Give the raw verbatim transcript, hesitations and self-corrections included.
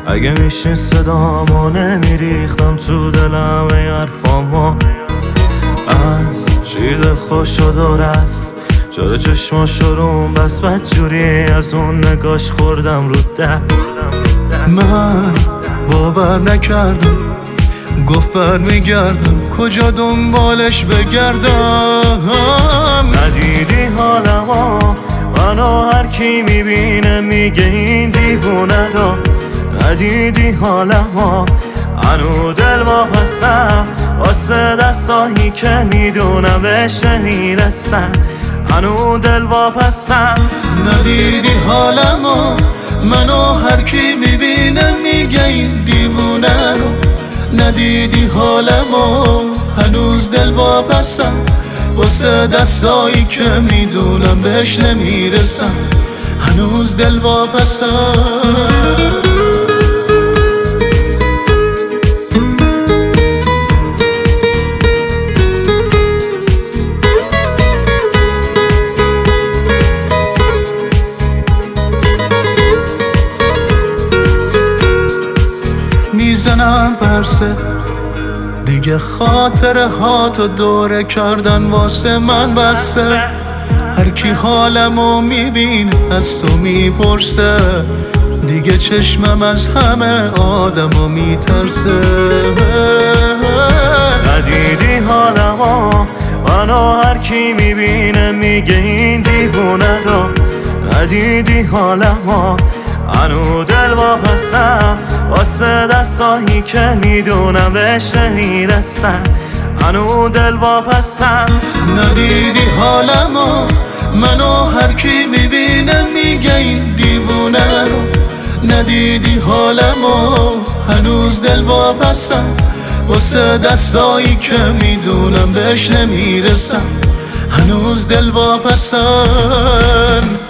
اگه میشه صدامو نمیریختم تو دلم ای حرفامو. از چی دل خوش شد و رفت، چرا چشماشو روم بس بدجوری از اون نگاش خوردم رو دست. من باور نکردم، گفت برمیگردم، کجا دنبالش بگردم. ندیدی حالمو، منو هر کی میبینه میگه این دیوونه رو. ندیدی حالمو، هنو دل واپسم واسه دستایی که میدونم بهش نمیرسم. هنو دل واپسم. ندیدی حالمو، منو هر کی میبینه میگه این دیوونه رو. ندیدی حالمو، هنوز دل واپسم واسه دستایی که میدونم بهش نمیرسم. هنوز دل واپسم. میزنم پرسه دیگه، خاطره ها تو دوره کردن واسه من بسه. هر کی حالمو میبینه از تو میپرسه، دیگه چشمم از همه آدمو میترسه. ندیدی حالمو، منو هر کی میبینه میگه این دیوونه رو. ندیدی حالمو، هنو دل واپسم واسه دستایی که میدونم بهش نمیرسم. هنو دل واپسم. ندیدی حالمو، منو هر کی میبینه میگه این دیوونه رو. ندیدی حالمو، هنوز دل واپسم واسه دستایی که میدونم بهش نمیرسم. هنوز دل واپسم.